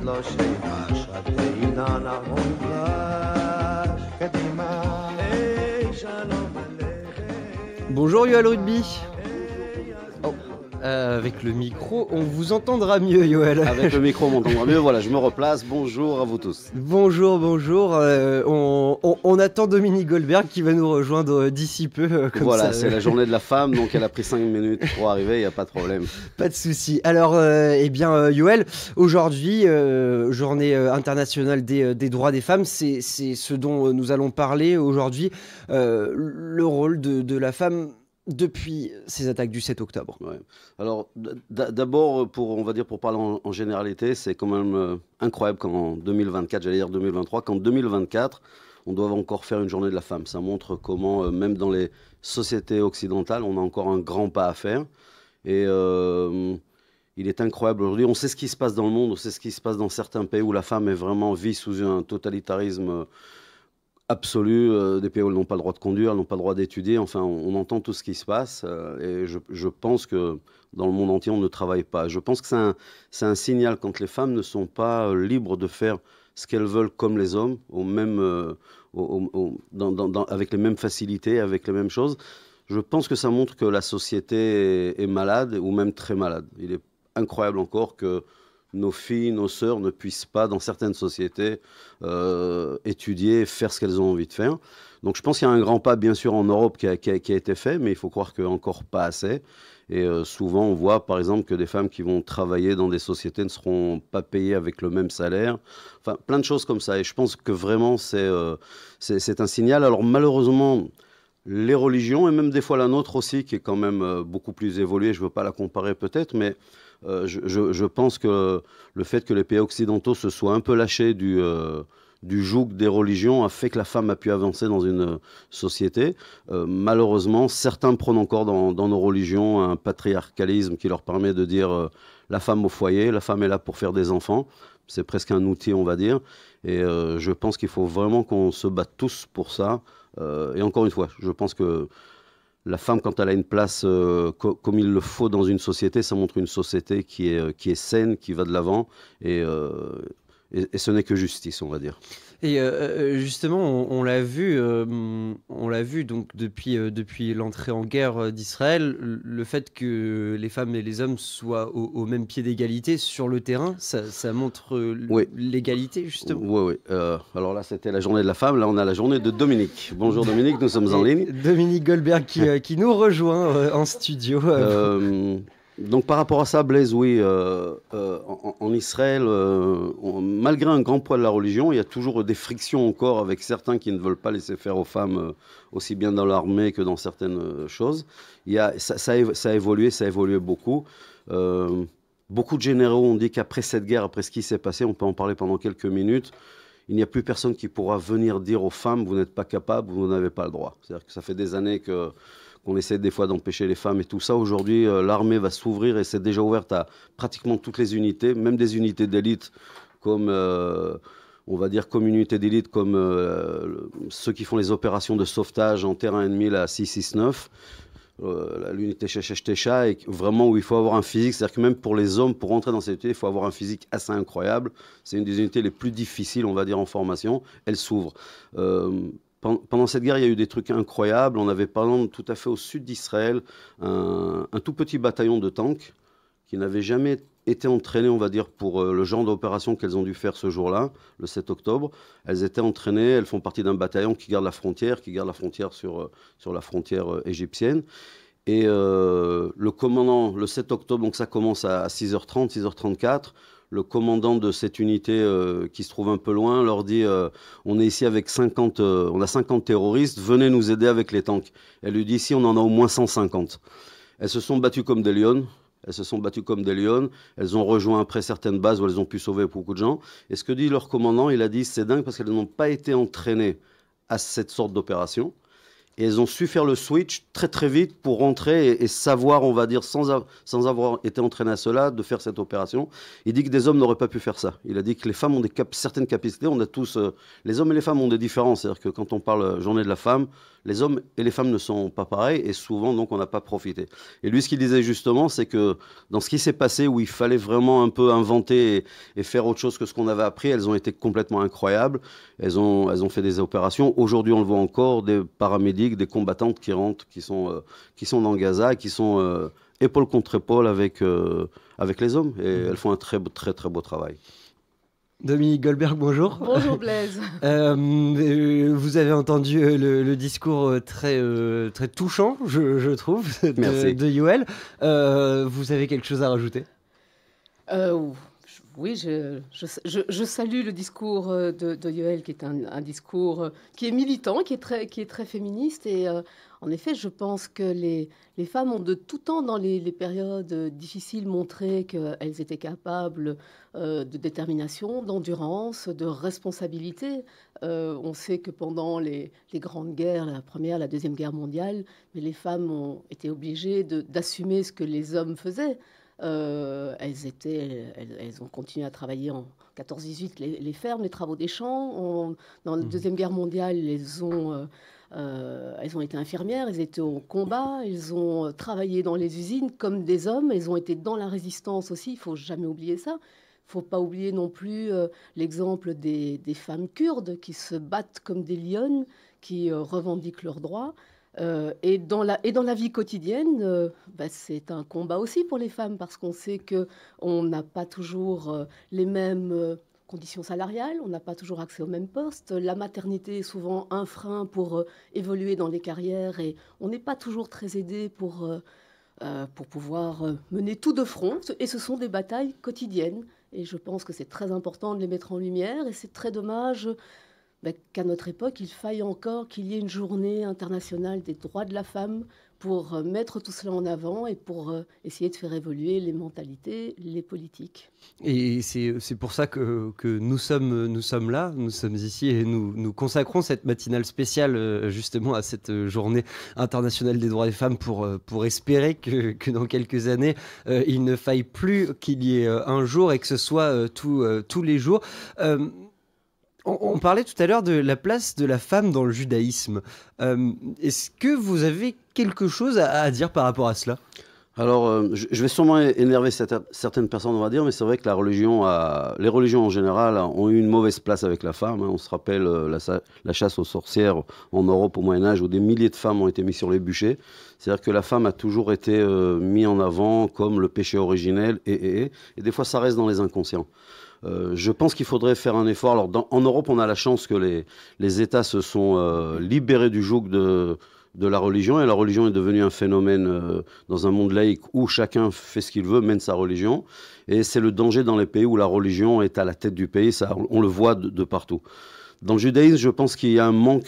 לו שימש עדינה נעמוד קדימה שלום עליכם. Bonjour Yoel Rugby. Avec le micro, on vous entendra mieux, Yoel. Avec le micro, on m'entendra mieux. Voilà, je me replace. Bonjour à vous tous. Bonjour. On attend Dominique Goldberg qui va nous rejoindre d'ici peu. Voilà, c'est la journée de la femme, donc elle a pris 5 minutes pour arriver, il n'y a pas de problème. Pas de souci. Alors, Yoel, aujourd'hui, journée internationale des droits des femmes, c'est ce dont nous allons parler aujourd'hui, le rôle de la femme depuis ces attaques du 7 octobre. Ouais. Alors, d'abord, on va dire pour parler en généralité, c'est quand même incroyable qu'en 2024, j'allais dire 2023, qu'en 2024, on doit encore faire une journée de la femme. Ça montre comment, même dans les sociétés occidentales, on a encore un grand pas à faire. Et il est incroyable aujourd'hui. On sait ce qui se passe dans le monde, on sait ce qui se passe dans certains pays où la femme est vraiment vit sous un totalitarisme absolu, des pays où elles n'ont pas le droit de conduire, elles n'ont pas le droit d'étudier. Enfin, on entend tout ce qui se passe et je pense que dans le monde entier, on ne travaille pas. Je pense que c'est un signal quand les femmes ne sont pas libres de faire ce qu'elles veulent comme les hommes, avec les mêmes facilités, avec les mêmes choses. Je pense que ça montre que la société est malade ou même très malade. Il est incroyable encore que nos filles, nos sœurs ne puissent pas, dans certaines sociétés, étudier, faire ce qu'elles ont envie de faire. Donc je pense qu'il y a un grand pas, bien sûr, en Europe qui a été fait, mais il faut croire qu'encore pas assez. Et souvent, on voit, par exemple, que des femmes qui vont travailler dans des sociétés ne seront pas payées avec le même salaire. Enfin, plein de choses comme ça. Et je pense que vraiment, c'est un signal. Alors malheureusement, les religions, et même des fois la nôtre aussi, qui est quand même beaucoup plus évoluée, je ne veux pas la comparer peut-être, mais je pense que le fait que les pays occidentaux se soient un peu lâchés du joug des religions a fait que la femme a pu avancer dans une société. Malheureusement, certains prônent encore dans nos religions un patriarcalisme qui leur permet de dire la femme au foyer, la femme est là pour faire des enfants. C'est presque un outil, on va dire. Et je pense qu'il faut vraiment qu'on se batte tous pour ça. Et encore une fois, je pense que la femme, quand elle a une place comme il le faut dans une société, ça montre une société qui est saine, qui va de l'avant, et ce n'est que justice, on va dire. Et justement, on l'a vu donc depuis l'entrée en guerre d'Israël, le fait que les femmes et les hommes soient au même pied d'égalité sur le terrain, ça montre Oui. l'égalité, justement. Oui. Alors là, c'était la journée de la femme. Là, on a la journée de Dominique. Bonjour Dominique, nous sommes en ligne. Dominique Goldberg qui nous rejoint en studio. Donc par rapport à ça, Blaise, oui, en Israël, malgré un grand poids de la religion, il y a toujours des frictions encore avec certains qui ne veulent pas laisser faire aux femmes aussi bien dans l'armée que dans certaines choses. Ça a évolué beaucoup. Beaucoup de généraux ont dit qu'après cette guerre, après ce qui s'est passé, on peut en parler pendant quelques minutes, il n'y a plus personne qui pourra venir dire aux femmes, vous n'êtes pas capables, vous n'avez pas le droit. C'est-à-dire que ça fait des années qu'on essaie des fois d'empêcher les femmes et tout ça. Aujourd'hui, l'armée va s'ouvrir et c'est déjà ouverte à pratiquement toutes les unités, même des unités d'élite comme, on va dire, comme unité d'élite, comme ceux qui font les opérations de sauvetage en terrain ennemi, la 669, l'unité Sheshtecha, et vraiment où il faut avoir un physique, c'est-à-dire que même pour les hommes, pour rentrer dans cette unité, il faut avoir un physique assez incroyable. C'est une des unités les plus difficiles, on va dire, en formation. Elle s'ouvre. Pendant cette guerre, il y a eu des trucs incroyables. On avait, par exemple, tout à fait au sud d'Israël, un tout petit bataillon de tanks qui n'avait jamais été entraîné, on va dire, pour le genre d'opération qu'elles ont dû faire ce jour-là, le 7 octobre. Elles étaient entraînées, elles font partie d'un bataillon qui garde la frontière sur la frontière égyptienne. Et le commandant, le 7 octobre, donc ça commence à 6h30, 6h34, le commandant de cette unité qui se trouve un peu loin leur dit on est ici avec 50, on a 50 terroristes, venez nous aider avec les tanks. Elle lui dit ici on en a au moins 150. Elles se sont battues comme des lionnes. Elles ont rejoint après certaines bases où elles ont pu sauver beaucoup de gens. Et ce que dit leur commandant, il a dit c'est dingue parce qu'elles n'ont pas été entraînées à cette sorte d'opération. Et elles ont su faire le switch très très vite pour rentrer et savoir, on va dire, sans avoir été entraîné à cela, de faire cette opération. Il dit que des hommes n'auraient pas pu faire ça. Il a dit que les femmes ont certaines capacités. On a tous, les hommes et les femmes ont des différences. C'est-à-dire que quand on parle journée de la femme, les hommes et les femmes ne sont pas pareils et souvent, donc, on n'a pas profité. Et lui, ce qu'il disait justement, c'est que dans ce qui s'est passé, où il fallait vraiment un peu inventer et faire autre chose que ce qu'on avait appris, elles ont été complètement incroyables. Elles ont fait des opérations. Aujourd'hui, on le voit encore, des paramédics, des combattantes qui rentrent, qui sont dans Gaza, qui sont épaule contre épaule avec les hommes. Et elles font un très, très, très beau travail. Dominique Goldberg, bonjour. Bonjour Blaise. Vous avez entendu le discours très touchant, je trouve, de Yoël. Vous avez quelque chose à rajouter? Oui, je salue le discours de Yoël, qui est un discours qui est militant, qui est très féministe. Et en effet, je pense que les femmes ont de tout temps, dans les périodes difficiles, montré qu'elles étaient capables de détermination, d'endurance, de responsabilité. On sait que pendant les grandes guerres, la Première, la Deuxième Guerre mondiale, mais les femmes ont été obligées d'assumer ce que les hommes faisaient. Elles ont continué à travailler en 14-18, les fermes, les travaux des champs. Dans la Deuxième Guerre mondiale, elles ont été infirmières, elles étaient au combat, elles ont travaillé dans les usines comme des hommes, elles ont été dans la résistance aussi, il ne faut jamais oublier ça. Il ne faut pas oublier non plus l'exemple des femmes kurdes qui se battent comme des lionnes, qui revendiquent leurs droits. Et dans la vie quotidienne, c'est un combat aussi pour les femmes, parce qu'on sait qu'on n'a pas toujours les mêmes conditions salariales, on n'a pas toujours accès aux mêmes postes. La maternité est souvent un frein pour évoluer dans les carrières, et on n'est pas toujours très aidé pour pouvoir mener tout de front. Et ce sont des batailles quotidiennes. Et je pense que c'est très important de les mettre en lumière, et c'est très dommage qu'à notre époque, il faille encore qu'il y ait une journée internationale des droits de la femme pour mettre tout cela en avant et pour essayer de faire évoluer les mentalités, les politiques. Et c'est pour ça que nous sommes là, nous sommes ici, et nous consacrons cette matinale spéciale justement à cette journée internationale des droits des femmes pour espérer que dans quelques années, il ne faille plus qu'il y ait un jour et que ce soit tous les jours. On parlait tout à l'heure de la place de la femme dans le judaïsme. Est-ce que vous avez quelque chose à dire par rapport à cela? Alors, je vais sûrement énerver certaines personnes, on va dire, mais c'est vrai que les religions en général ont eu une mauvaise place avec la femme. On se rappelle la chasse aux sorcières en Europe au Moyen-Âge, où des milliers de femmes ont été mises sur les bûchers. C'est-à-dire que la femme a toujours été mise en avant comme le péché originel, et des fois ça reste dans les inconscients. Je pense qu'il faudrait faire un effort. Alors, en Europe, on a la chance que les États se sont libérés du joug de la religion, et la religion est devenue un phénomène dans un monde laïque où chacun fait ce qu'il veut, mène sa religion. Et c'est le danger dans les pays où la religion est à la tête du pays. Ça, on le voit de partout. Dans le judaïsme, je pense qu'il y a un manque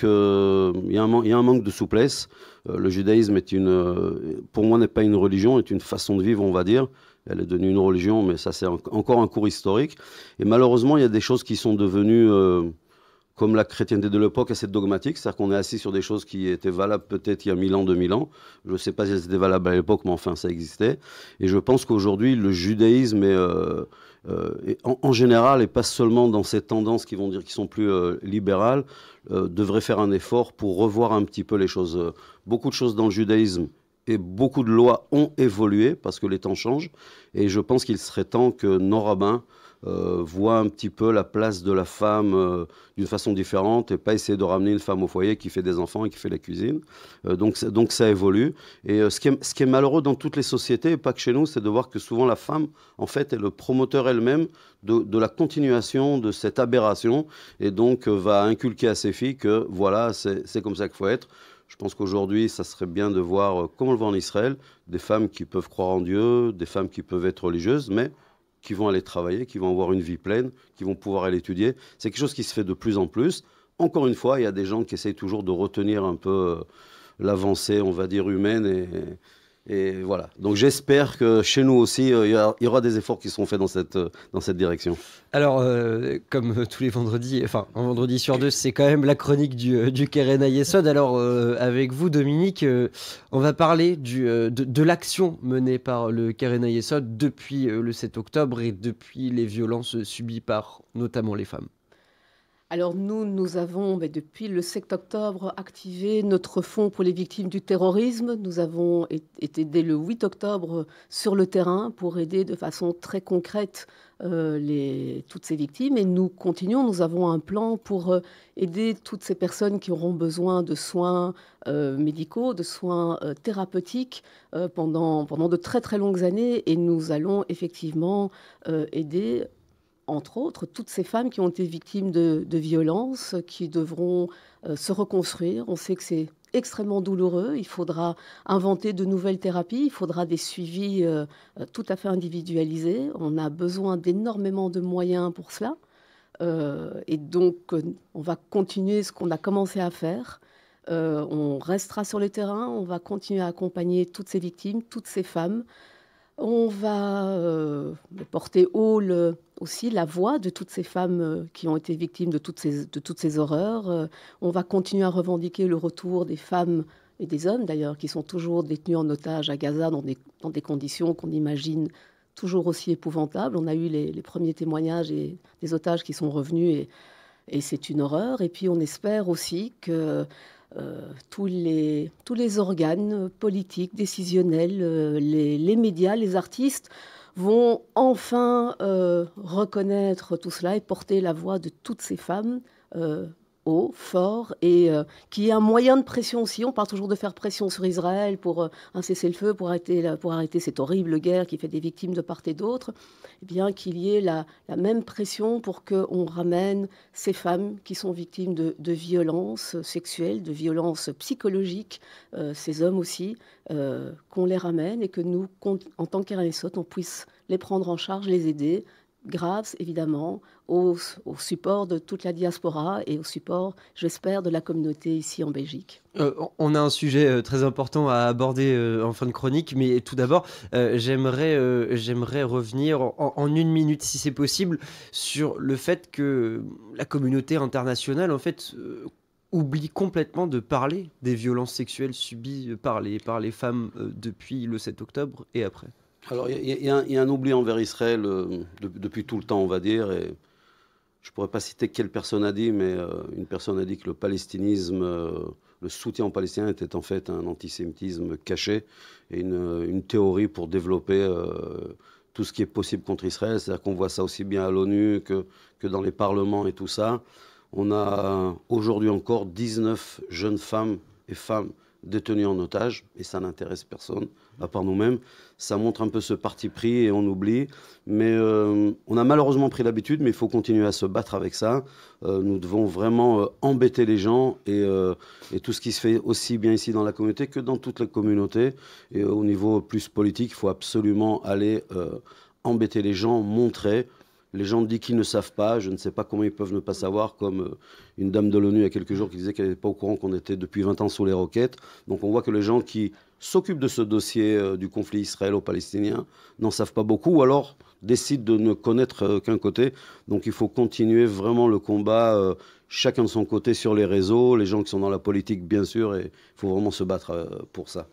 de souplesse. Le judaïsme pour moi, n'est pas une religion, est une façon de vivre, on va dire. Elle est devenue une religion, mais ça, c'est encore un cours historique. Et malheureusement, il y a des choses qui sont devenues, comme la chrétienté de l'époque, assez dogmatiques. C'est-à-dire qu'on est assis sur des choses qui étaient valables peut-être il y a 1000 ans, 2000 ans. Je ne sais pas si elles étaient valables à l'époque, mais enfin, ça existait. Et je pense qu'aujourd'hui, le judaïsme en général, et pas seulement dans ces tendances qui vont dire qu'ils sont plus libérales, devrait faire un effort pour revoir un petit peu les choses. Beaucoup de choses dans le judaïsme et beaucoup de lois ont évolué parce que les temps changent. Et je pense qu'il serait temps que nos rabbins voient un petit peu la place de la femme d'une façon différente et pas essayer de ramener une femme au foyer qui fait des enfants et qui fait la cuisine. Donc ça évolue. Et ce qui est malheureux dans toutes les sociétés, et pas que chez nous, c'est de voir que souvent la femme, en fait, est le promoteur elle-même de la continuation de cette aberration, et donc va inculquer à ses filles que voilà, c'est comme ça qu'il faut être. Je pense qu'aujourd'hui, ça serait bien de voir, comme on le voit en Israël, des femmes qui peuvent croire en Dieu, des femmes qui peuvent être religieuses, mais qui vont aller travailler, qui vont avoir une vie pleine, qui vont pouvoir aller étudier. C'est quelque chose qui se fait de plus en plus. Encore une fois, il y a des gens qui essayent toujours de retenir un peu l'avancée, on va dire, humaine, Et voilà. Donc j'espère que chez nous aussi, il y aura des efforts qui seront faits dans cette direction. Alors, comme tous les vendredis, enfin, un vendredi sur deux, c'est quand même la chronique du Keren Ayesod. Alors, avec vous, Dominique, on va parler de l'action menée par le Keren Ayesod depuis le 7 octobre et depuis les violences subies par notamment les femmes. Alors nous avons, depuis le 7 octobre, activé notre fonds pour les victimes du terrorisme. Nous avons été dès le 8 octobre sur le terrain pour aider de façon très concrète toutes ces victimes. Et nous continuons, nous avons un plan pour aider toutes ces personnes qui auront besoin de soins médicaux, de soins thérapeutiques pendant de très très longues années. Et nous allons effectivement aider entre autres, toutes ces femmes qui ont été victimes de violences, qui devront se reconstruire. On sait que c'est extrêmement douloureux. Il faudra inventer de nouvelles thérapies. Il faudra des suivis tout à fait individualisés. On a besoin d'énormément de moyens pour cela. Et donc, on va continuer ce qu'on a commencé à faire. On restera sur le terrain. On va continuer à accompagner toutes ces victimes, toutes ces femmes. On va porter haut aussi la voix de toutes ces femmes qui ont été victimes de toutes ces horreurs. On va continuer à revendiquer le retour des femmes et des hommes, d'ailleurs, qui sont toujours détenus en otage à Gaza dans des conditions qu'on imagine toujours aussi épouvantables. On a eu les premiers témoignages et des otages qui sont revenus et c'est une horreur. Et puis on espère aussi que tous les organes politiques, décisionnels, les médias, les artistes vont enfin reconnaître tout cela et porter la voix de toutes ces femmes haut, fort, et qui est un moyen de pression aussi. On parle toujours de faire pression sur Israël pour un cessez-le-feu, pour arrêter cette horrible guerre qui fait des victimes de part et d'autre. Eh bien, qu'il y ait la même pression pour qu'on ramène ces femmes qui sont victimes de violences sexuelles, de violences psychologiques, ces hommes aussi, qu'on les ramène et que nous, en tant qu'Arenesot, on puisse les prendre en charge, les aider, grâce évidemment au support de toute la diaspora et au support, j'espère, de la communauté ici en Belgique. On a un sujet très important à aborder en fin de chronique, mais tout d'abord, j'aimerais revenir en 1 minute, si c'est possible, sur le fait que la communauté internationale, en fait, oublie complètement de parler des violences sexuelles subies par les femmes depuis le 7 octobre et après. Alors, il y a un oubli envers Israël depuis tout le temps, on va dire. Et je ne pourrais pas citer quelle personne a dit, mais une personne a dit que le palestinisme, le soutien aux Palestiniens était en fait un antisémitisme caché et une théorie pour développer tout ce qui est possible contre Israël. C'est-à-dire qu'on voit ça aussi bien à l'ONU que dans les parlements et tout ça. On a aujourd'hui encore 19 jeunes femmes et femmes détenus en otage, et ça n'intéresse personne, à part nous-mêmes. Ça montre un peu ce parti pris et on oublie. Mais on a malheureusement pris l'habitude, mais il faut continuer à se battre avec ça. Nous devons vraiment embêter les gens et tout ce qui se fait aussi bien ici dans la communauté que dans toute la communauté. Et au niveau plus politique, il faut absolument aller embêter les gens, montrer. Les gens disent qu'ils ne savent pas, je ne sais pas comment ils peuvent ne pas savoir, comme une dame de l'ONU il y a quelques jours qui disait qu'elle n'était pas au courant qu'on était depuis 20 ans sous les roquettes. Donc on voit que les gens qui s'occupent de ce dossier du conflit israélo-palestinien n'en savent pas beaucoup ou alors décident de ne connaître qu'un côté. Donc il faut continuer vraiment le combat, chacun de son côté sur les réseaux, les gens qui sont dans la politique bien sûr, et il faut vraiment se battre pour ça.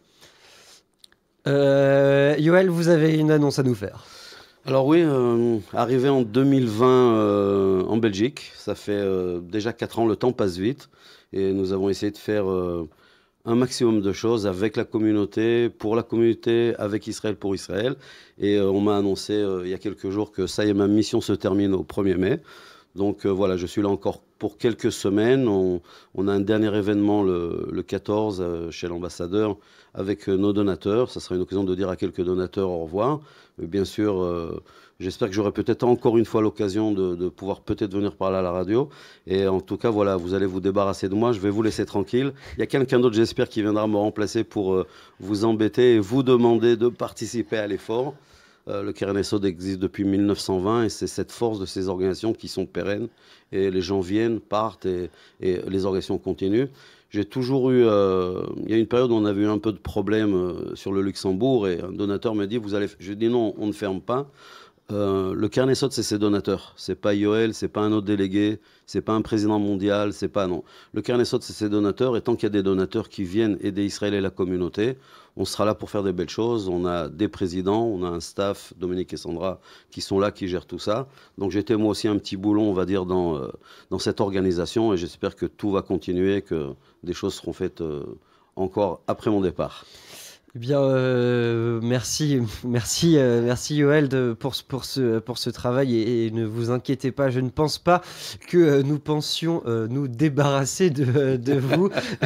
Yoël, vous avez une annonce à nous faire. Alors oui, arrivé en 2020 en Belgique, ça fait déjà 4 ans, le temps passe vite, et nous avons essayé de faire un maximum de choses avec la communauté, pour la communauté, avec Israël pour Israël, et on m'a annoncé il y a quelques jours que ça y est, ma mission se termine au 1er mai. Donc voilà, je suis là encore pour quelques semaines. On a un dernier événement le 14 chez l'ambassadeur avec nos donateurs. Ça sera une occasion de dire à quelques donateurs au revoir. Mais bien sûr, j'espère que j'aurai peut-être encore une fois l'occasion de pouvoir peut-être venir parler à la radio. Et en tout cas, voilà, vous allez vous débarrasser de moi. Je vais vous laisser tranquille. Il y a quelqu'un d'autre, j'espère, qui viendra me remplacer pour vous embêter et vous demander de participer à l'effort. Le Keren Ayesod existe depuis 1920 et c'est cette force de ces organisations qui sont pérennes et les gens viennent, partent et les organisations continuent. J'ai toujours eu... il y a une période où on avait eu un peu de problème sur le Luxembourg et un donateur m'a dit, vous allez... Je dis non, on ne ferme pas. Le Kernesot, c'est ses donateurs. C'est pas Yoel, c'est pas un autre délégué, c'est pas un président mondial, c'est pas... Non. Le Kernesot, c'est ses donateurs et tant qu'il y a des donateurs qui viennent aider Israël et la communauté, on sera là pour faire des belles choses. On a des présidents, on a un staff, Dominique et Sandra, qui sont là, qui gèrent tout ça. Donc j'étais moi aussi un petit boulon, on va dire, dans cette organisation et j'espère que tout va continuer, que des choses seront faites encore après mon départ. Eh bien, merci Yoel pour ce travail et ne vous inquiétez pas, je ne pense pas que nous pensions nous débarrasser de vous.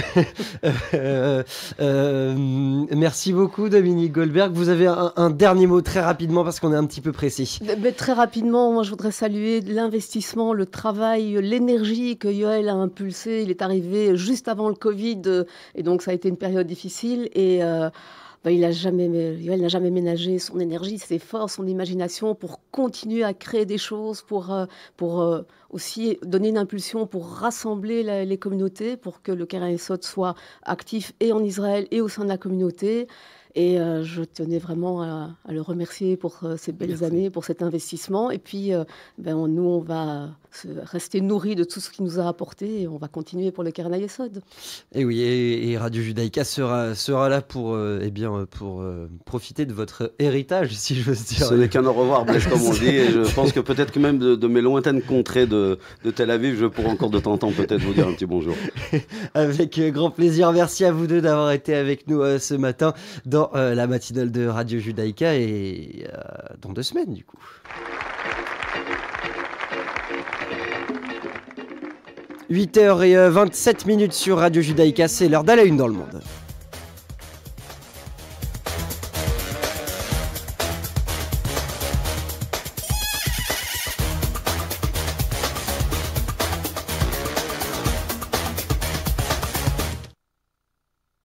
Merci beaucoup Dominique Goldberg. Vous avez un dernier mot très rapidement parce qu'on est un petit peu pressé. Mais très rapidement, moi je voudrais saluer l'investissement, le travail, l'énergie que Yoel a impulsé. Il est arrivé juste avant le Covid et donc ça a été une période difficile et Yoel n'a jamais ménagé son énergie, ses forces, son imagination pour continuer à créer des choses, pour aussi donner une impulsion pour rassembler les communautés, pour que le Kernesot soit actif et en Israël et au sein de la communauté. Et je tenais vraiment à le remercier pour ces belles années, pour cet investissement. Et puis, nous, on va rester nourris de tout ce qu'il nous a apporté et on va continuer pour le Kernesot. Et oui, et Radio Judaïka sera là pour profiter de votre héritage, si j'ose dire. Ce n'est qu'un au revoir, Blaise, comme on dit. Et je pense que peut-être que même de mes lointaines contrées de Tel Aviv, je pourrai encore de temps en temps peut-être vous dire un petit bonjour. Avec grand plaisir. Merci à vous deux d'avoir été avec nous ce matin dans la matinale de Radio Judaïka et dans 2 semaines du coup. 8h27 sur Radio Judaïka, c'est l'heure d'aller une dans le monde.